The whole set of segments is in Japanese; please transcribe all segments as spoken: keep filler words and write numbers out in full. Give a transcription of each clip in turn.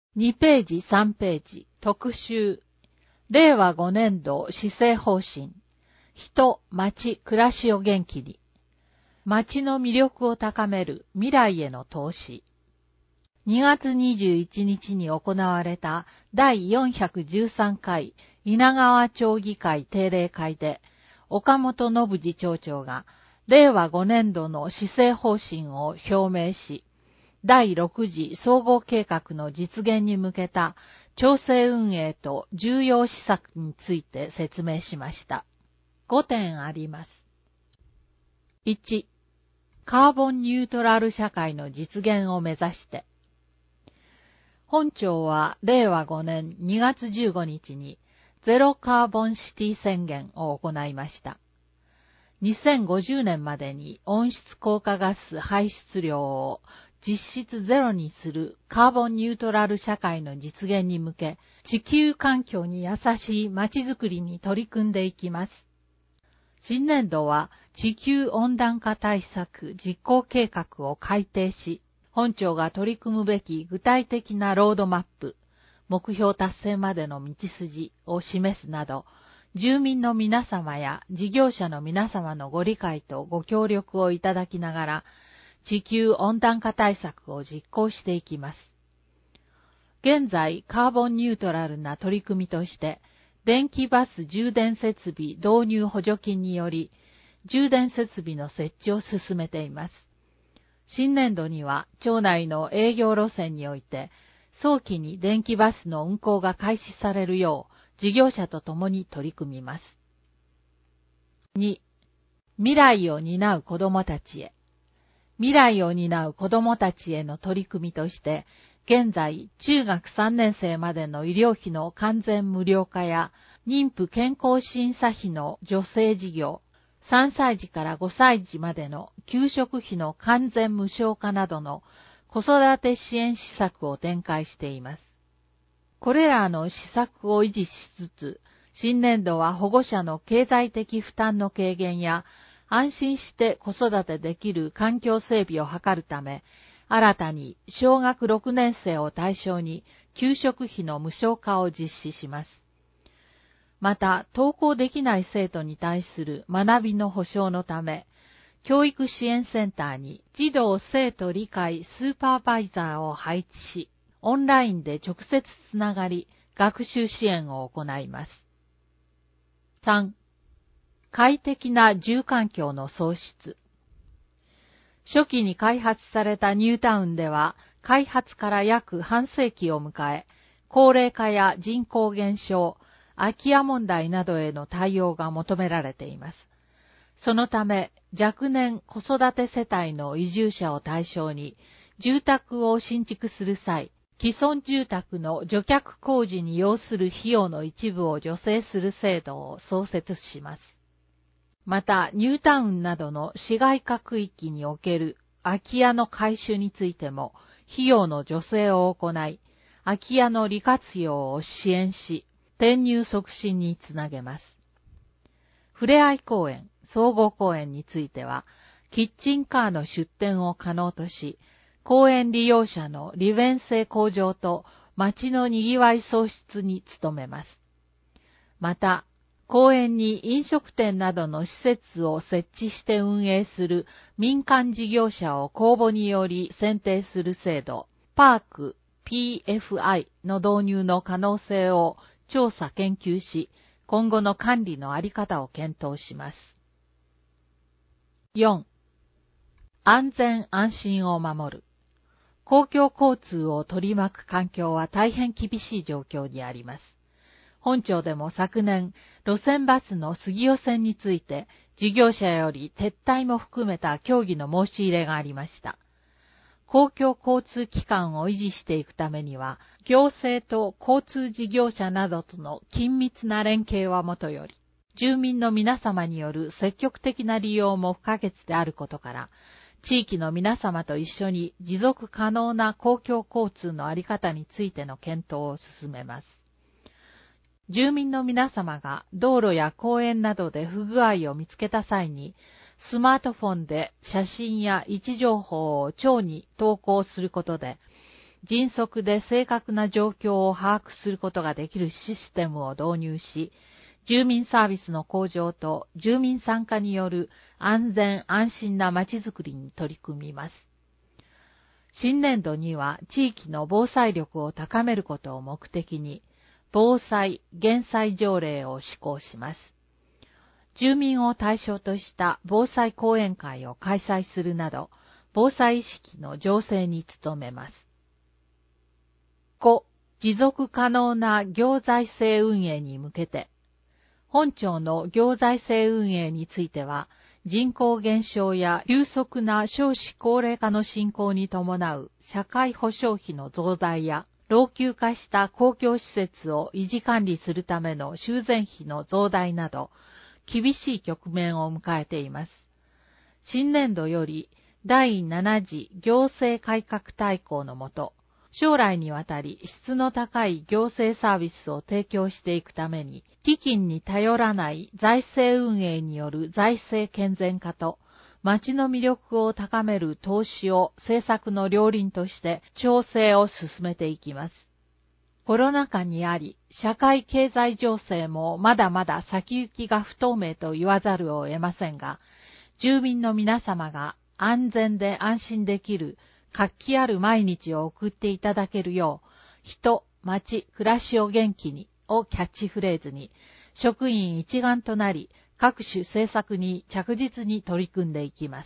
にページさんページ特集れいわごねんど施政方針人、町、暮らしを元気に町の魅力を高める未来への投資にがつにじゅういちにちに行われただいよんひゃくじゅうさんかい稲川町議会定例会で岡本信次町長がれいわごねんどの施政方針を表明しだいろくじ総合計画の実現に向けた調整運営と重要施策について説明しました。ごてんあります。いち. カーボンニュートラル社会の実現を目指して。本庁はれいわごねんにがつじゅうごにちにゼロカーボンシティ宣言を行いました。にせんごじゅうねんまでに温室効果ガス排出量を実質ゼロにするカーボンニュートラル社会の実現に向け、地球環境に優しい街づくりに取り組んでいきます。新年度は地球温暖化対策実行計画を改定し、本庁が取り組むべき具体的なロードマップ、目標達成までの道筋を示すなど、住民の皆様や事業者の皆様のご理解とご協力をいただきながら、地球温暖化対策を実行していきます。現在、カーボンニュートラルな取り組みとして、電気バス充電設備導入補助金により、充電設備の設置を進めています。新年度には、町内の営業路線において、早期に電気バスの運行が開始されるよう、事業者とともに取り組みます。に. 未来を担う子どもたちへ。未来を担う子どもたちへの取り組みとして、現在、中学さんねんせいまでの医療費の完全無料化や、妊婦健康審査費の助成事業、さんさいじからごさいじまでの給食費の完全無償化などの子育て支援施策を展開しています。これらの施策を維持しつつ、新年度は保護者の経済的負担の軽減や、安心して子育てできる環境整備を図るため、新たに小学ろくねんせいを対象に給食費の無償化を実施します。また、登校できない生徒に対する学びの保障のため、教育支援センターに児童生徒理解スーパーバイザーを配置し、オンラインで直接つながり、学習支援を行います。さん. 快適な住環境の創出。初期に開発されたニュータウンでは、開発から約半世紀を迎え、高齢化や人口減少、空き家問題などへの対応が求められています。そのため、若年子育て世帯の移住者を対象に、住宅を新築する際、既存住宅の除却工事に要する費用の一部を助成する制度を創設します。また、ニュータウンなどの市街化区域における空き家の改修についても、費用の助成を行い、空き家の利活用を支援し、転入促進につなげます。ふれあい公園、総合公園については、キッチンカーの出店を可能とし、公園利用者の利便性向上と街の賑わい創出に努めます。また、公園に飲食店などの施設を設置して運営する民間事業者を公募により選定する制度、パーク ピーエフアイ の導入の可能性を調査研究し、今後の管理のあり方を検討します。よん. 安全安心を守る。公共交通を取り巻く環境は大変厳しい状況にあります。本庁でも昨年、路線バスの杉尾線について、事業者より撤退も含めた協議の申し入れがありました。公共交通機関を維持していくためには、行政と交通事業者などとの緊密な連携はもとより、住民の皆様による積極的な利用も不可欠であることから、地域の皆様と一緒に持続可能な公共交通のあり方についての検討を進めます。住民の皆様が道路や公園などで不具合を見つけた際に、スマートフォンで写真や位置情報を町に投稿することで、 迅速で正確な状況を把握することができるシステムを導入し、住民サービスの向上と住民参加による安全安心なまちづくりに取り組みます。新年度には地域の防災力を高めることを目的に、防災・減災条例を施行します。住民を対象とした防災講演会を開催するなど、防災意識の醸成に努めます。ご、持続可能な行財政運営に向けて、本庁の行財政運営については、人口減少や急速な少子高齢化の進行に伴う社会保障費の増大や、老朽化した公共施設を維持管理するための修繕費の増大など、厳しい局面を迎えています。新年度よりだいなな次行政改革大綱のもと、将来にわたり質の高い行政サービスを提供していくために、基金に頼らない財政運営による財政健全化と、町の魅力を高める投資を政策の両輪として調整を進めていきます。コロナ禍にあり、社会経済情勢もまだまだ先行きが不透明と言わざるを得ませんが、住民の皆様が安全で安心できる活気ある毎日を送っていただけるよう、人、町、暮らしを元気にをキャッチフレーズに、職員一丸となり、各種政策に着実に取り組んでいきます。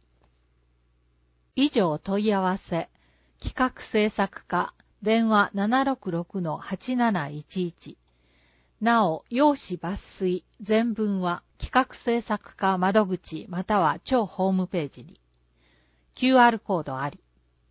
以上問い合わせ、企画政策課、電話 ななろくろくのはちなないちいち。なお、用紙抜粋、全文は企画政策課窓口または超ホームページに。キューアール コードあり。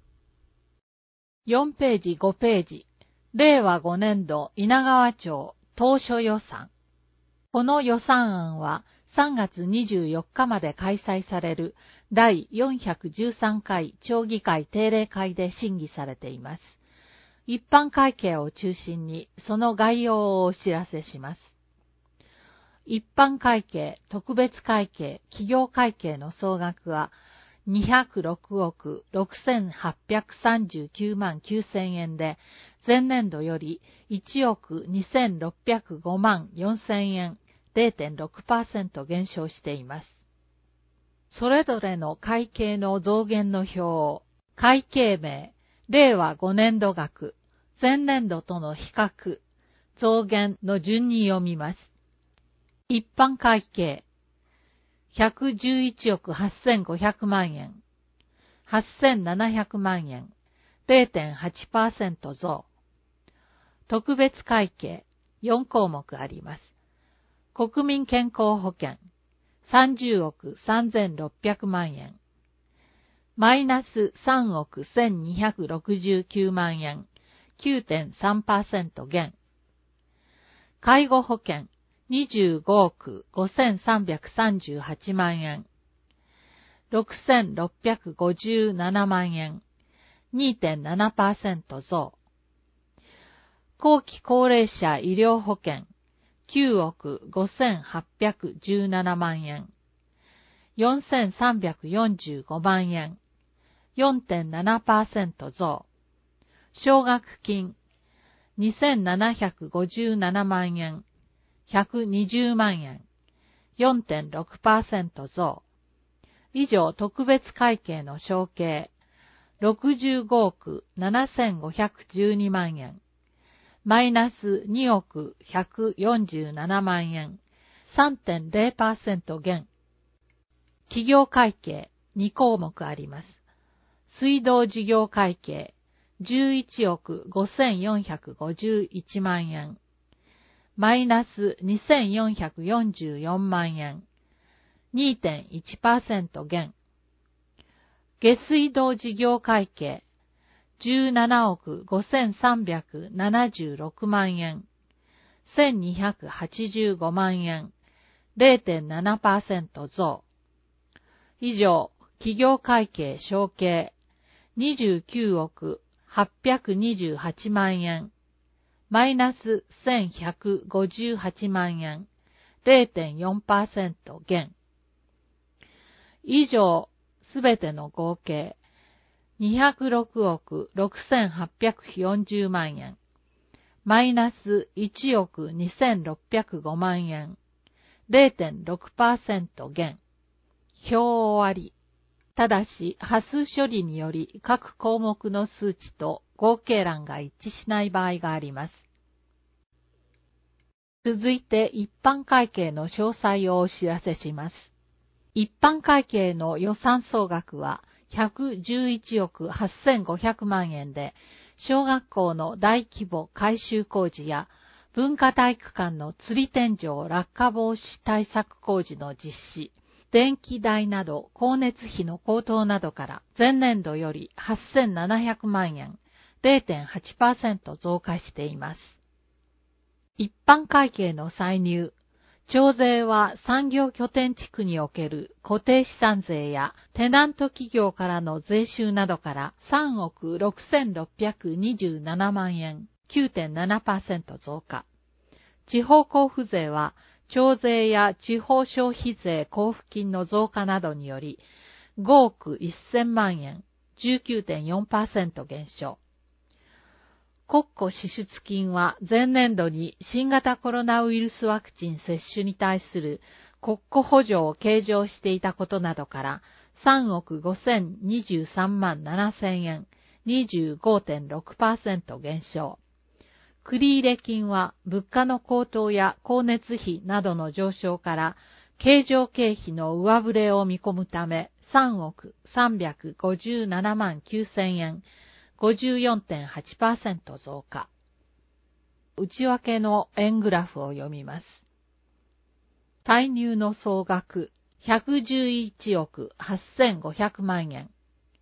よんページごページ、れいわごねんど稲川町当初予算。この予算案はさんがつにじゅうよっかまで開催されるだいよんひゃくじゅうさんかい町議会定例会で審議されています。一般会計を中心にその概要をお知らせします。一般会計、特別会計、企業会計の総額はにひゃくろくおくろくせんはっぴゃくさんじゅうきゅうまんきゅうせんえんで、前年度よりいちおくにせんろっぴゃくごまんよんせんえん、れいてんろくパーセント 減少しています。それぞれの会計の増減の表を、会計名、れいわごねんど額、前年度との比較、増減の順に読みます。一般会計、ひゃくじゅういちおくはっせんごひゃくまんえん、はっせんななひゃくまんえん、れいてんはちパーセント 増。特別会計、よんこうもくあります。国民健康保険、さんじゅうおくさんぜんろっぴゃくまんえん、マイナスさんおくせんにひゃくろくじゅうきゅうまんえん、きゅうてんさんパーセント 減。介護保険、にじゅうごおくごせんさんびゃくさんじゅうはちまんえん、ろくせんろっぴゃくごじゅうななまんえん、にてんななパーセント 増。後期高齢者医療保険、きゅうおくごせんはっぴゃくじゅうななまんえん、よんせんさんびゃくよんじゅうごまんえん、よんてんななパーセント 増。奨学金、にせんななひゃくごじゅうななまんえん、ひゃくにじゅうまんえん、よんてんろくパーセント 増。以上、特別会計の承継、ろくじゅうごおくななせんごひゃくじゅうにまんえん、マイナスにおくひゃくよんじゅうななまんえん、さんてんぜろパーセント 減。企業会計、にこうもくあります。水道事業会計、じゅういちおくごせんよんひゃくごじゅういちまんえん、マイナスにせんよんひゃくよんじゅうよんまんえん、にてんいちパーセント 減。下水道事業会計、じゅうななおくごせんさんびゃくななじゅうろくまんえん、せんにひゃくはちじゅうごまんえん、れいてんななパーセント 増。以上、企業会計承継、にじゅうきゅうおくはっぴゃくにじゅうはちまんえん、マイナスせんひゃくごじゅうはちまんえん、れいてんよんパーセント 減。以上、すべての合計、 にひゃくろくおくろくせんはっぴゃくよんじゅうまんえん。マイナスいちおくにせんろっぴゃくごまんえん。れいてんろくパーセント 減。表終わり。ただし、波数処理により各項目の数値と合計欄が一致しない場合があります。続いて一般会計の詳細をお知らせします。一般会計の予算総額はひゃくじゅういちおくはっせんごひゃくまんえんで、小学校の大規模改修工事や文化体育館の吊り天井落下防止対策工事の実施、電気代など光熱費の高騰などから前年度よりはっせんななひゃくまんえん、れいてんはちパーセント 増加しています。一般会計の歳入。徴税は産業拠点地区における固定資産税やテナント企業からの税収などからさんおくろくせんろっぴゃくにじゅうななまんえん、きゅうてんななパーセント 増加。地方交付税は徴税や地方消費税交付金の増加などによりごおくせんまんえん、じゅうきゅうてんよんパーセント 減少。国庫支出金は前年度に新型コロナウイルスワクチン接種に対する国庫補助を計上していたことなどからさんおくごせんにじゅうさんまんななせんえん、にじゅうごてんろくパーセント 減少。繰入金は物価の高騰や光熱費などの上昇から経常経費の上振れを見込むためさんおくさんびゃくごじゅうななまんきゅうせんえん、ごじゅうよんてんはちパーセント 増加。内訳の円グラフを読みます。歳入の総額ひゃくじゅういちおくはっせんごひゃくまんえん。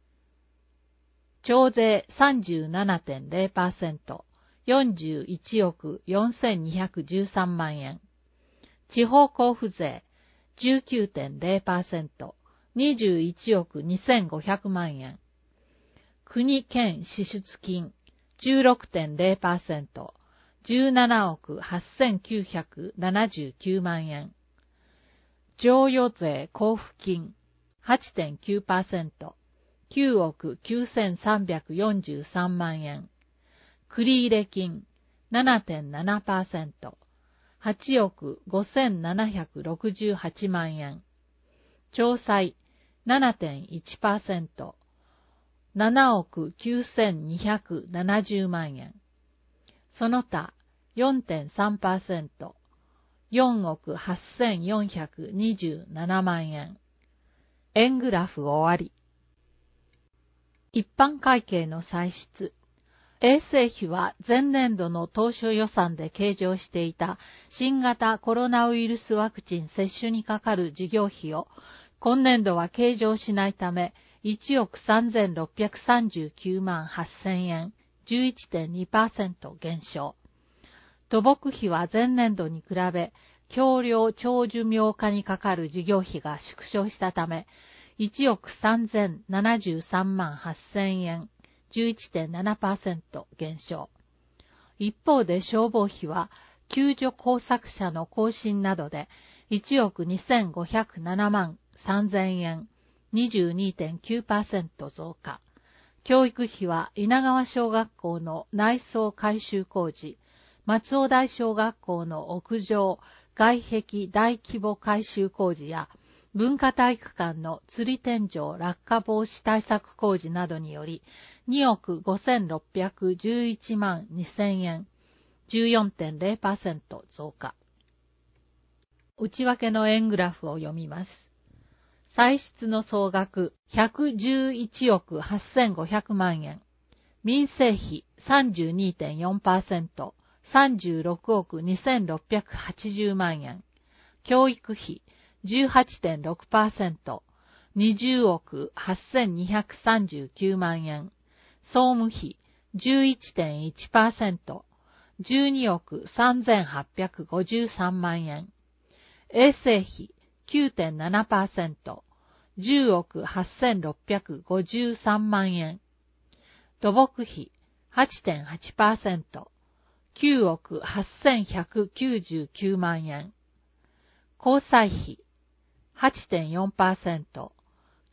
徴税 さんじゅうななてんれいパーセント、よんじゅういちおくよんせんにひゃくじゅうさんまんえん。地方交付税 じゅうきゅうてんれいパーセント、にじゅういちおくにせんごひゃくまんえん。国県支出金 じゅうろくてんれいパーセント、じゅうななおくはっせんきゅうひゃくななじゅうきゅうまんえん。譲与税交付金 はちてんきゅうパーセント、きゅうおくきゅうせんさんびゃくよんじゅうさんまんえん。繰入金 ななてんななパーセント、はちおくごせんななひゃくろくじゅうはちまんえん。徴歳 ななてんいちパーセント、ななおくきゅうせんにひゃくななじゅうまんえん。その他 よんてんさんパーセント、よんおくはっせんよんひゃくにじゅうななまんえん。円グラフ終わり。一般会計の歳出。衛生費は前年度の当初予算で計上していた新型コロナウイルスワクチン接種にかかる事業費を今年度は計上しないためいちおくさんぜんろっぴゃくさんじゅうきゅうまんはっせんえん、じゅういちてんにパーセント 減少。土木費は前年度に比べ、橋梁長寿命化にかかる事業費が縮小したため、いちおくさんぜんななじゅうさんまんはっせんえん、じゅういちてんななパーセント 減少。一方で消防費は、救助工作車の更新などで、いちおくにせんごひゃくななまんさんぜんえん、にじゅうにてんきゅうパーセント 増加。教育費は稲川小学校の内装改修工事、松尾台小学校の屋上、外壁大規模改修工事や、文化体育館の吊り天井落下防止対策工事などにより、におくごせんろっぴゃくじゅういちまんにせんえん、じゅうよんてんれいパーセント 増加。内訳の円グラフを読みます。歳出の総額ひゃくじゅういちおくはっせんごひゃくまんえん。民生費 さんじゅうにてんよんパーセント、さんじゅうろくおくにせんろっぴゃくはちじゅうまんえん。教育費 じゅうはちてんろくパーセント、にじゅうおくはっせんにひゃくさんじゅうきゅうまんえん。総務費 じゅういちてんいちパーセント、じゅうにおくさんぜんはっぴゃくごじゅうさんまんえん。衛生費 きゅうてんななパーセント、じゅうおくはっせんろっぴゃくごじゅうさんまんえん。土木費 はちてんはちパーセント、きゅうおくはっせんひゃくきゅうじゅうきゅうまんえん。交際費 はちてんよんパーセント、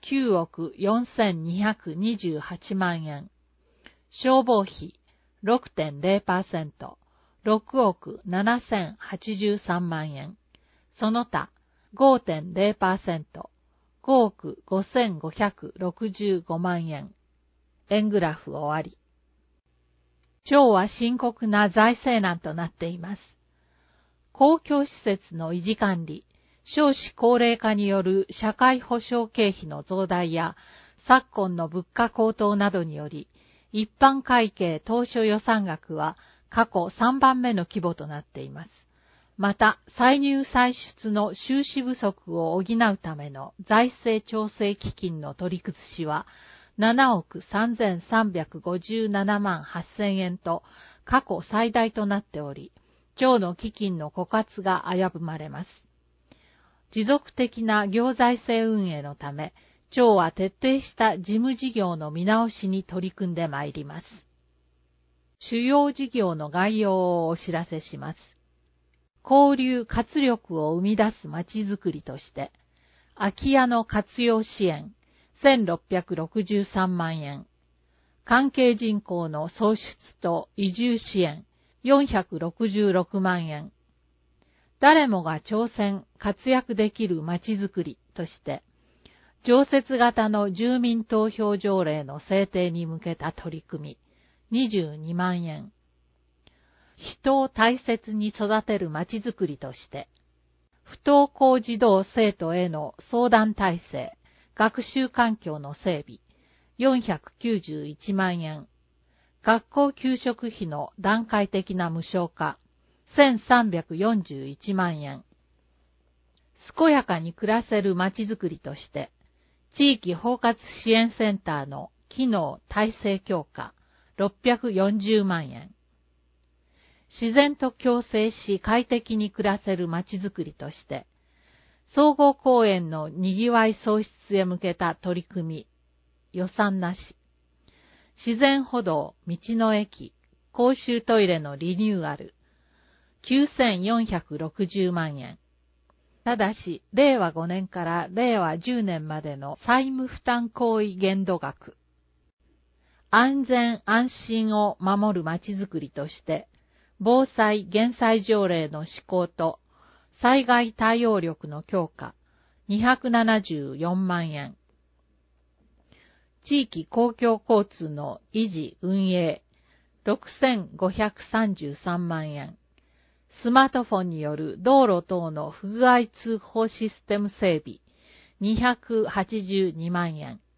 きゅうおくよんせんにひゃくにじゅうはちまんえん。消防費 ろくてんゼロパーセント、ろくおくななせんはちじゅうさんまんえん。その他 ごてんゼロパーセント、ごおくごせんごひゃくろくじゅうごまんえん。円グラフ終わり。町は深刻な財政難となっています。公共施設の維持管理、少子高齢化による社会保障経費の増大や、昨今の物価高騰などにより、一般会計当初予算額は過去さんばんめの規模となっています。また、歳入歳出の収支不足を補うための財政調整基金の取り崩しは、ななおくさんぜんさんびゃくごじゅうななまんはっせんえんと過去最大となっており、町の基金の枯渇が危ぶまれます。持続的な行財政運営のため、町は徹底した事務事業の見直しに取り組んでまいります。主要事業の概要をお知らせします。交流活力を生み出すまちづくりとして、空き家の活用支援せんろっぴゃくろくじゅうさんまんえん、関係人口の創出と移住支援よんひゃくろくじゅうろくまんえん、誰もが挑戦、活躍できるまちづくりとして、常設型の住民投票条例の制定に向けた取り組みにじゅうにまんえん、人を大切に育てるまちづくりとして、不登校児童生徒への相談体制、学習環境の整備よんひゃくきゅうじゅういちまんえん、学校給食費の段階的な無償化せんさんびゃくよんじゅういちまんえん、健やかに暮らせるまちづくりとして、地域包括支援センターの機能体制強化ろっぴゃくよんじゅうまんえん、自然と共生し快適に暮らせるまちづくりとして、総合公園のにぎわい創出へ向けた取り組み、予算なし、自然歩道、道の駅、公衆トイレのリニューアル、きゅうせんよんひゃくろくじゅうまんえん。ただし、れいわごねんかられいわじゅうねんまでの債務負担行為限度額。安全安心を守るまちづくりとして、防災減災条例の施行と災害対応力の強化にひゃくななじゅうよんまんえん。地域公共交通の維持運営ろくせんごひゃくさんじゅうさんまんえん。スマートフォンによる道路等の不具合通報システム整備にひゃくはちじゅうにまんえん。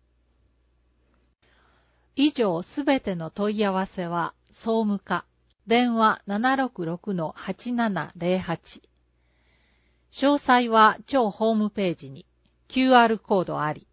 以上すべての問い合わせは総務課電話 ななろくろくのはちななゼロはち。詳細は町ホームページに キューアール コードあり。